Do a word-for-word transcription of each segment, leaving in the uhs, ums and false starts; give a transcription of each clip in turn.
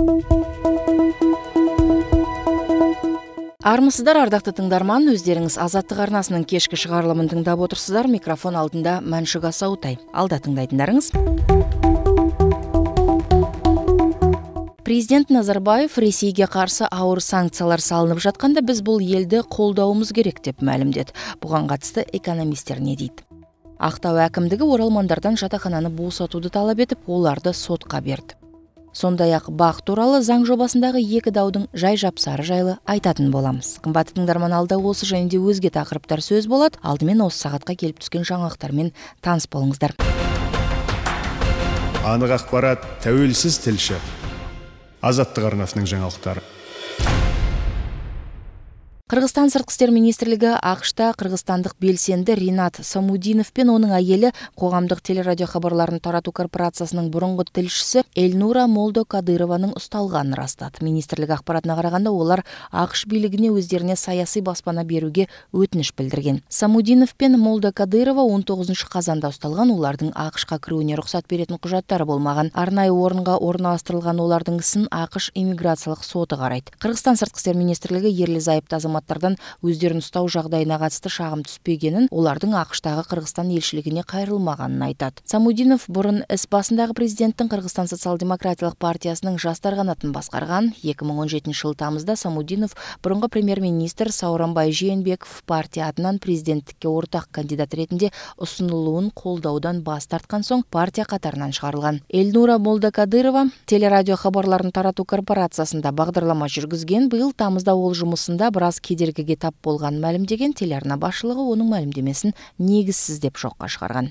Армысыздар, ардақты тыңдарман, өздеріңіз Азаттық арнасының кешкі шығарылымын тыңдап отырсыздар. Микрофон алдында Мәншүк Асаутай. Алда тыңдайтындарыңыз. Президент Назарбаев Ресейге қарсы ауыр санкциялар салынып жатқанда біз бұл елді қолдауымыз керек деп мәлімдеді. Бұған қатысты экономистер не дейді? Ақтау әкімдігі оралмандардан жатақхананы босатуды талап етіп, оларды сотқа берді. Сондай-ақ бақ туралы заң жобасындағы екі даудың жай жапсары жайлы айтатын боламыз. Қымбатты тыңдарман, алда осы және де өзге тақырыптар сөз болады. Алдымен осы сағатқа келіп түскен жаңалықтармен таныс болыңыздар. Анық ақпарат, тәуелсіз тілші. Азаттық арнасының жаңалықтары. Қырғызстан сыртқы істер министрлігі ақш-та қырғызстандық белсенді Ринат Самудинов пен оның әйелі қоғамдық телерадио хабарларын тарату корпорациясының бұрынғы тілшісі Эльнура Молдо Кадырованың ұсталғанын растады. Министрлік ақпаратына қарағанда олар ақш билігіне өздеріне саяси баспана беруге өтініш білдірген. Самудинов пен Молдо Кадырова он тоғызыншы қазанда ұсталған, олардың ақш-қа кіруіне рұқсат беретін құжаттары болмаған. Арнайы орынға орналастырылған олардың ісін ақш иммиграциялық соты қарайды. Қырғызстан сыртқы істер министрлігі ерлі зайыпты азаматтардан өздерін ұстау жағдайына қатысты шағым түспегенін, олардың ақш-тағы Қырғызстан елшілігіне қайрылмағанын айтады. Самудинов бұрын іс басындағы президенттің Қырғызстан социал-демократиялық партиясының жастар қанатын басқарған. екі мың он жетінші жыл тамызда Самудинов бұрынғы премьер-министр Сауранбай Жээнбеков партия атынан президенттікке ортақ кандидат ретінде ұсынылуын қолдаудан бас тартқан соң партия қатарынан шығарылған. Эльнура Молдо Кадырова телерадио хабарларын тарату корпорациясында бағдарлама жүргізген. Биыл тамызда ол жұмысында біраз кедергіге тап болған мәлімдеген. Телеарна басшылығы оның мәлімдемесін негізсіз деп жоққа шығарған.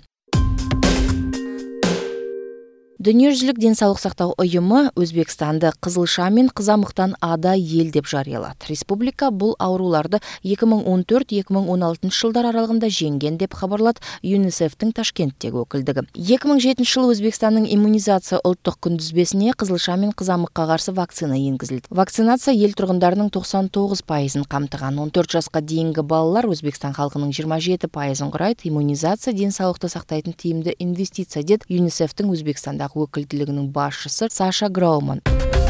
Дүниежүзілік денсаулық сақтау ұйымы Өзбекстанды қызылша мен қызамықтан ада ел деп жариялады. Республика бұл ауруларды екі мың он төрт - екі мың он алтыншы жылдар аралығында жеңген деп хабарлады ЮНИСЕФ-тің Ташкенттегі өкілдігі. екі мың жетінші жылы Өзбекстанның иммунизация ұлттық күнтізбесіне қызылша мен қызамыққа қарсы вакцина енгізілді. Вакцинация ел тұрғындарының тоқсан тоғыз пайызын қамтыған. он төрт жасқа дейінгі балалар Өзбекстан халқының жиырма жеті пайызын құрайды. Иммунизация денсаулықты сақтайтын тиімді инвестиция деді ЮНИСЕФ-тің Өзбекстандағы өкілділігінің басшысы Саша Грауман.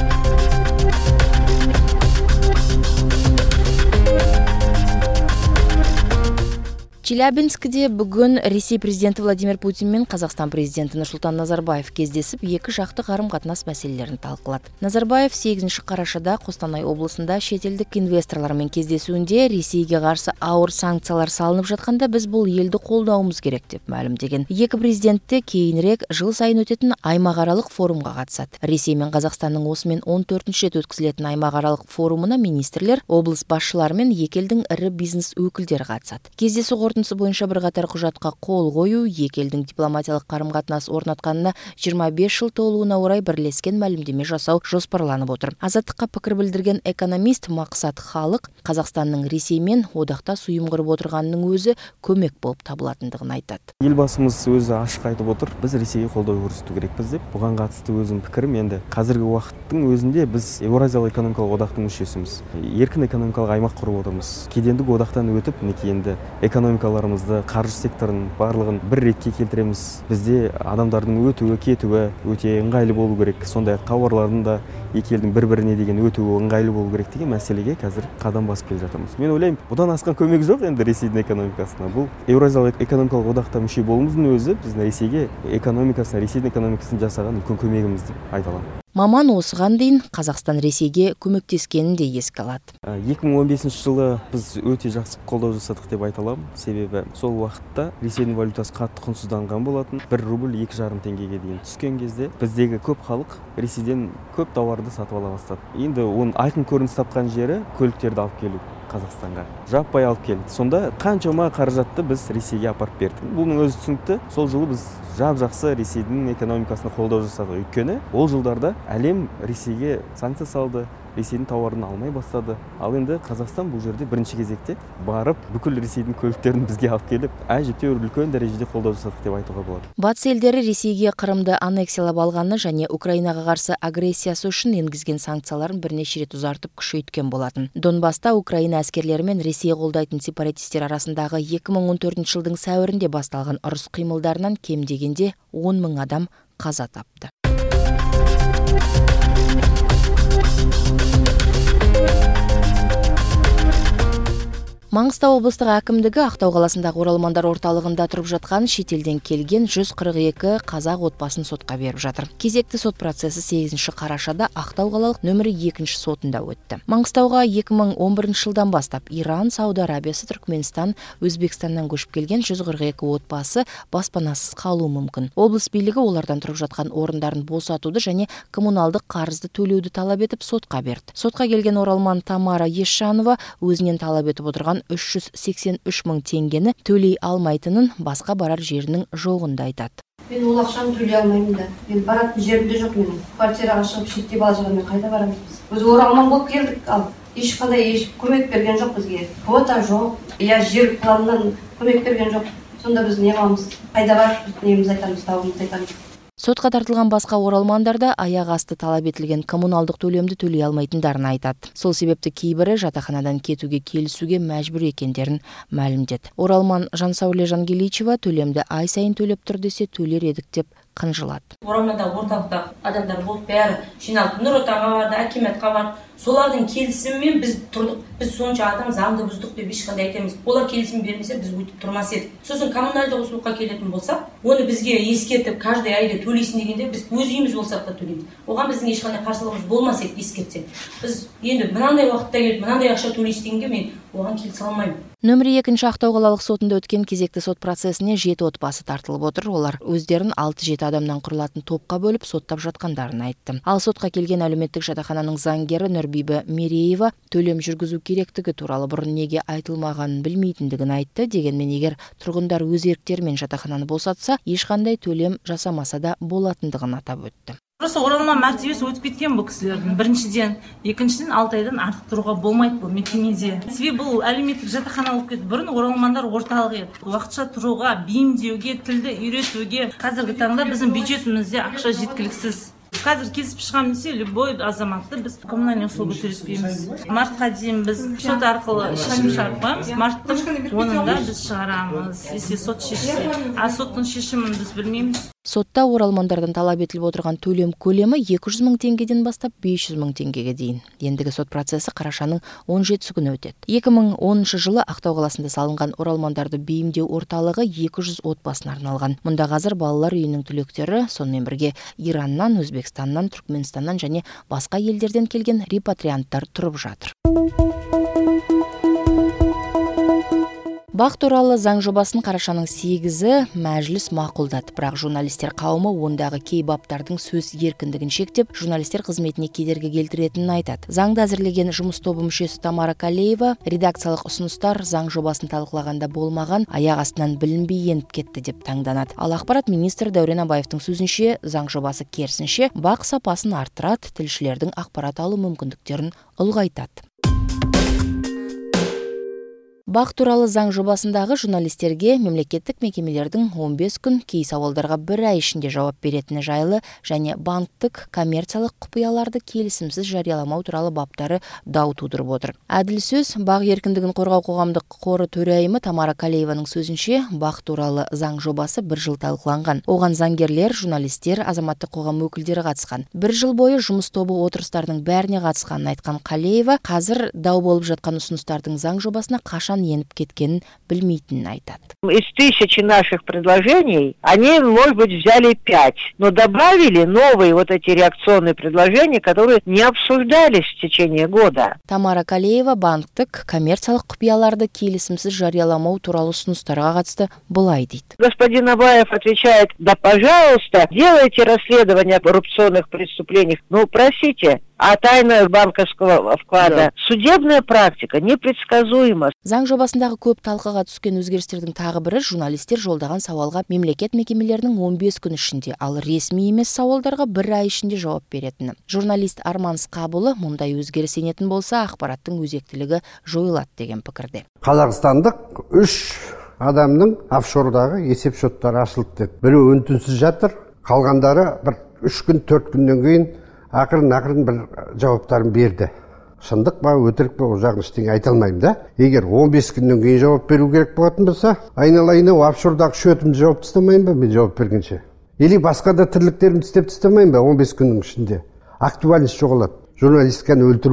Челябинскіде бүгін Ресей президенті Владимир Путин мен Қазақстан президенті Нұрсұлтан Назарбаев кездесіп, екі жақты қарым-қатынас мәселелерін талқылады. Назарбаев сегізінші қарашада Қостанай облысында шетелдік инвесторлармен кездесуінде Ресейге қарсы ауыр санкциялар салынып жатқанда біз бұл елді қолдауымыз керек деп мәлімдеген. Екі президент те кейінірек жыл сайын өтетін аймақаралық форумға қатысады. Ресей мен Қазақстанның осымен он төртінші рет өткізілетін аймақаралық форумына министрлер, облыс басшылары мен екі елдің ірі бизнес өкілдері қатысады. Кездесу қорытындысы бойынша бірқатар құжатқа қол қою, екі елдің дипломатиялық қарым-қатынас орнатқанына жиырма бес жыл толуына орай бірлескен мәлімдеме жасау жоспарланып отыр. Азаттыққа пікір білдірген экономист Мақсат Халық Қазақстанның Ресеймен одақтас ұйым құрып отырғанының өзі көмек болып табылатындығын айтады. Елбасымыз өзі ашық айтып отыр, біз Ресейге қолдау көрсету керекпіз деп. Бұған қатысты өзім пікірім, енді қазіргі уақыттың өзінде біз Еуразиялық экономикалық одақтың мүшесіміз. Еркін экономикалық аймақ құрып отырмыз. Кедендік одақтан өтіп, мінекей енді экономикаларымызды, қаржы секторын барлығын бір ретке келтіреміз. Бізде адамдардың өтуі, кетуі өте ыңғайлы болу керек. Сондай-ақ тауарлардың да екі елдің бір-біріне деген өтуі ыңғайлы болу керек деген мәселеге қазір қадам басып келе жатырмыз. Мен ойлаймын, бұдан асқан көмек жоқ енді Ресейдің экономикасына. Бұл Еуразиялық экономикалық одақта мүше болуымыздың өзі біздің Ресейге экономикасына, Ресейдің экономикасын жасаған үлкен көмегіміз деп айта аламын. Маман осыған дейін Қазақстан Ресейге көмектескенін де еске алады. екі мың он бесінші жылы біз өте жақсы қолдау жасадық деп айта аламын. Себебі сол уақытта Ресейдің валютасы қатты құнсызданған болатын. бір рубль екі жарым теңгеге дейін түскен кезде біздегі көп халық Ресейден көп тауарды сатып ала бастады. Енді оның айқын көрініс тапқан жері көліктерді алып келу. Қазақстанға жаппай алып келді. Сонда қаншама қаражатты біз Ресейге апарып бердік. Бұның өзі түсінікті. Сол жылы біз жап-жақсы Ресейдің экономикасына қолдау жасадық. Өйткені ол жылдарда әлем Ресейге санкция салды, Ресейдің тауарын алмай бастады. Ал енді Қазақстан бұл жерде бірінші кезекте барып, бүкіл Ресейдің көліктерін бізге алып келіп, әжептәуір үлкен дәрежеде қолдау жасадық деп айтуға болады. Батыс елдері Ресейге Қырымды аннексиялап алғаны және Украинаға қарсы агрессиясы үшін енгізген санкцияларын бірнеше рет ұзартып күшейткен болатын. Донбаста Украина әскерлері мен Ресей қолдайтын сепаратистер арасындағы екі мың он төртінші жылдың сәуірінде басталған ұрыс қимылдарынан кем дегенде он мың адам қаза тапты. Маңғыстау облыстық әкімдігі Ақтау қаласындағы оралмандар орталығында тұрып жатқан шетелден келген жүз қырық екі қазақ отбасын сотқа беріп жатыр. Кезекті сот процесі сегізінші қарашада Ақтау қалалық нөмірі екінші сотында өтті. Маңғыстауға екі мың он бірінші жылдан бастап Иран, Сауд Арабиясы, Түркменстан, Өзбекстаннан көшіп келген жүз қырық екі отбасы баспанасыз қалуы мүмкін. Облыс билігі олардан тұрып жатқан орындарын босатуды және коммуналдық қарызды төлеуді талап етіп сотқа берді. Сотқа келген оралман Тамара Есжанова өзінен талап етіп отырған үш жүз сексен үш мың теңгені төлей алмайтынын, басқа барар жерінің жоғында айтады. Мен ол ақшаны төлей алмаймын да. Мен баратын жерімде жоқ менің. Квартираға шығып шетте бала шағамен қайда барамыз біз? Біз оралман болып келдік, ал ешқандай еш көмек берген жоқ бізге. Квота жоқ, я жер планынан көмек берген жоқ. Сонда біз не қыламыз? Қайда барып неміз айтамыз, тауымыз айтамыз. Сотқа тартылған басқа оралмандарда аяқ асты талап етілген коммуналдық төлемді төлей алмайтындарын айтады. Сол себепті кейбірі жатақханадан кетуге келісуге мәжбүр екендерін мәлімдеді. Оралман Жансауле Жангеличева төлемді ай сайын төлеп тұр десе төлер едік деп қынжылады. Оралманда орталықта адамдар болып бәрі жиналып, Нұр отанға барды, акиметқа барды. Солардың келісімімен біз тұрдық. Біз сонша адам заңды бұздық деп ешқандай айтамыз. Олар келісім бермесе біз өйтіп тұрмас едік. Сосын коммуналдық услугқа келетін болсақ, оны бізге ескертіп, каждый айда төлейсің дегенде біз өз үйіміз болсақ та төлейміз. Оған біздің ешқандай қарсылығымыз болмас еді ескертсек. Біз енді мынандай уақытта келіп, мынандай ақша төлейсің дегенге мен оған келісе алмаймын. Нөмірі екінші Ақтау қалалық сотында өткен кезекті сот процесіне жеті отбасы тартылып отыр. Олар өздерін алты жеті адамнан құрылатын топқа бөліп соттап жатқандарын айтты. Ал сотқа келген әлеуметтік жатақхананың заңгері Нұрбибі Мереева төлем жүргізу керектігі туралы бұрын неге айтылмағанын білмейтіндігін айтты. Дегенмен егер тұрғындар өз еріктерімен жатақхананы босатса, ешқандай төлем жасамаса да болатындығын атап өтті. Просто оралман мәртебесі өтіп кеткен бұл кісілердің. Біріншіден, екіншіден алты айдан артық тұруға болмайды бұл мекемеде. Себебі бұл әлеуметтік жатақхана болып кетті. Бұрын оралмандар орталығы еді. Уақытша тұруға, бейімдеуге, тілді үйретуге қазіргі таңда біздің бюджетімізде ақша жеткіліксіз. Қазір кесіп шығамын десе, любой азаматты біз коммунальный услуга төлетпейміз. Мартқа дейін біз сот арқылы шешім шығарамыз. Марттың онында біз шығарамыз, если сот шешсе. А соттың шешімін біз білмейміз. Сотта оралмандардан талап етіліп отырған төлем көлемі екі жүз мың теңгеден бастап бес жүз мың теңгеге дейін. Ендігі сот процесі қарашаның он жетісі күні өтеді. екі мың оныншы жылы Ақтау қаласында салынған оралмандарды бейімдеу орталығы екі жүз отбасына арналған. Мұнда қазір балалар үйінің түлектері, сонымен бірге Ираннан, Өзбекстаннан, Түркменстаннан және басқа елдерден келген репатрианттар тұрып жатыр. Бақ туралы заң жобасын қарашаның сегізі мәжіліс мақұлдады. Бірақ журналистер қауымы ондағы кей баптардың сөз еркіндігін шектеп, журналистер қызметіне кедергі келтіретінін айтады. Заңды әзірлеген жұмыс тобы мүшесі Тамара Калеева редакциялық ұсыныстар заң жобасын талқылағанда болмаған, аяқ астынан білінбей еніп кетті деп таңданады. Ал ақпарат министрі Дәурен Абаевтың сөзінше, заң жобасы керісінше бақ сапасын арттырады, тілшілердің ақпарат алу мүмкіндіктерін ұлғайтады. Бақ туралы заң жобасындағы журналистерге мемлекеттік мекемелердің он бес күн, кей сауалдарға бір ай ішінде жауап беретіні жайлы және банктік коммерциялық құпияларды келісімсіз жарияламау туралы баптары дау тудырып отыр. Әділ сөз, бақ еркіндігін қорғау қоғамдық қоры төрайымы Тамара Калееваның сөзінше, бақ туралы заң жобасы бір жыл талқыланған. Оған заңгерлер, журналистер, азаматтық қоғам өкілдері қатысқан. Бір жыл бойы жұмыс тобы отырыстардың бәріне қатысқанын айтқан Калеева, қазір дау болып жатқан ұсыныстардың заң жобасына қашан еніп кеткенін білмейтінін айтады. Из тысячи наших предложений они, может быть, взяли пять, но добавили новые вот эти реакционные предложения, которые не обсуждались в течение года. Тамара Калеева банктік коммерциялық құпияларды келісімсіз жарияламау туралы ұсыныстарға қатысты былай дейді. Господин Абаев отвечает: да, пожалуйста, делайте расследование коррупционных преступлений. Ну, просите. А тайна банковского вклада. Да. Судебная практика непредсказуема. Заң жобасындағы көп талқыға түскен өзгерістердің тағы бірі журналистер жолдаған сауалға мемлекет мекемелерінің он бес күн ішінде, ал ресми емес сауалдарға бір ай ішінде жауап беретіні. Журналист Арман Сқабұлы мұндай өзгеріс енетін болса, ақпараттың өзектілігі жойылады деген пікірде. Қазақстандық үш адамның офшордағы есеп шоттары ашылды деді. Біреу үн-түнсіз жатыр, қалғандары бір үш күн, төрт күннен кейін ақырын-ақырын бір жауаптарын берді. Шындық па, өтірік па, ол жағын ештеңе айта алмаймын да. Егер он бес күннен кейін жауап беру керек болатын болса, айналайын офшордағы шөтімді жауап тастамайын ба, мен жауап бергенше. Или басқа да тірліктерімді істеп тастамайын ба он бес күннің ішінде. Актуальность жоғалады. Журналистиканы өлтіру ол.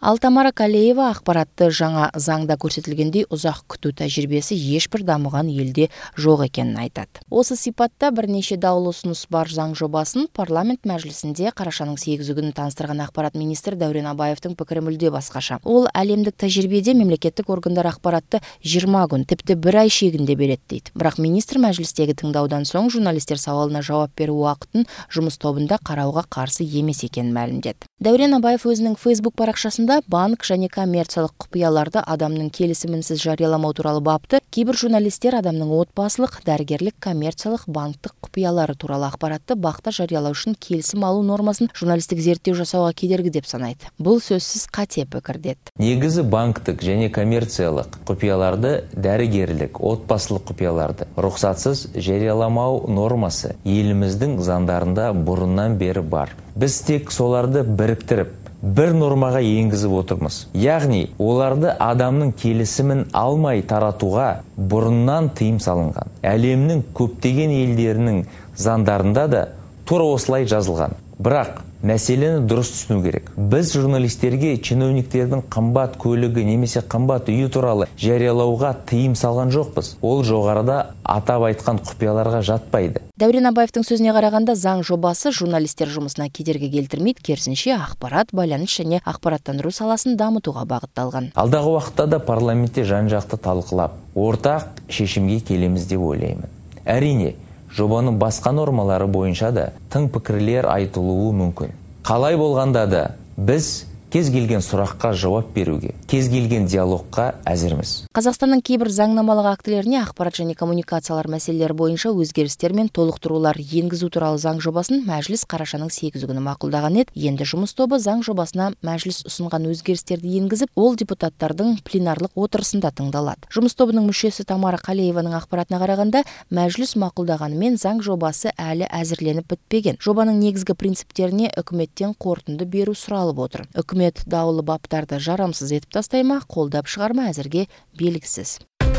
Ал Тамара Калеева ақпаратты жаңа заңда көрсетілгендей ұзақ күту тәжірибесі ешбір дамыған елде жоқ екенін айтады. Осы сипатта бірнеше даулы ұсыныс бар заң жобасын парламент мәжілісінде қарашаның сегізі күні таныстырған ақпарат министрі Дәурен Абаевтың пікірі мүлде басқаша. Ол әлемдік тәжірибеде мемлекеттік органдар ақпаратты жиырма күн, тіпті бір ай шегінде береді дейді. Бірақ министр мәжілістегі тыңдаудан соң журналистер сауалына жауап беру уақытын жұмыс тобында қарауға қарсы емес екенін мәлімдеді. Дәурен Абаев өзінің Facebook парақшасында банк және коммерциялық құпияларды адамның келісімінсіз жарияламау туралы бапты кейбір журналистер адамның отбасылық, дәрігерлік, коммерциялық, банктық құпиялары туралы ақпаратты бақта жариялау үшін келісім алу нормасын журналистік зерттеу жасауға кедергі деп санайды. Бұл сөзсіз қате пікір деді. Негізі банктік және коммерциялық құпияларды, дәрігерлік, отбасылық құпияларды рұқсатсыз жарияламау нормасы еліміздің заңдарында бұрыннан бері бар. Біз тек соларды біріктіріп, бір нормаға енгізіп отырмыз. Яғни, оларды адамның келісімін алмай таратуға бұрыннан тыйым салынған. Әлемнің көптеген елдерінің заңдарында да тура осылай жазылған. Бірақ мәселені дұрыс түсіну керек. Біз журналистерге чиновниктердің қымбат көлігі немесе қымбат үйі туралы жариялауға тыйым салған жоқпыз. Ол жоғарыда атап айтқан құпияларға жатпайды. Дәурен Абаевтың сөзіне қарағанда заң жобасы журналистер жұмысына кедергі келтірмейді, керісінше ақпарат, байланыс және ақпараттандыру саласын дамытуға бағытталған. Алдағы уақытта да парламентте жан-жақты талқылап, ортақ шешімге келеміз деп ойлаймын. Әрине, жобаның басқа нормалары бойынша да тың пікірлер айтылуы мүмкін. Қалай болғанда да біз кез келген сұраққа жауап беруге, кез келген диалогқа әзірміз. Қазақстанның кейбір заңнамалық актілеріне ақпарат және коммуникациялар мәселелері бойынша өзгерістер мен толықтырулар енгізу туралы заң жобасын мәжіліс қарашаның сегізі күні мақұлдаған еді. Енді жұмыс тобы заң жобасына мәжіліс ұсынған өзгерістерді енгізіп, ол депутаттардың пленарлық отырысында тыңдалады. Жұмыс тобының мүшесі Тамара Калееваның ақпаратына қарағанда, мәжіліс мақұлдағанымен заң жобасы әлі әзірленіп бітпеген. Жобаның негізгі принциптеріне үкіметтен қорытынды беру сұралып отыр. Үкімет даулы баптарды жарамсыз етіп тастай ма, қолдап шығар ма әзірге белгісіз.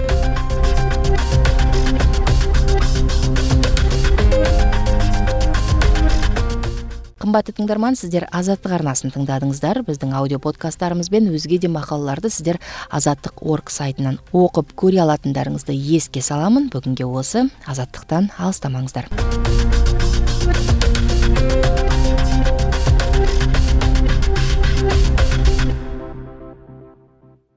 Қымбатты тыңдарман, сіздер Азаттық арнасын тыңдадыңыздар. Біздің аудио подкасттарымыз бен өзге де мақалаларды сіздер азаттық точка орг сайтынан оқып көре алатындарыңызды еске саламын. Бүгінге осы. Азаттықтан алыстамаңыздар.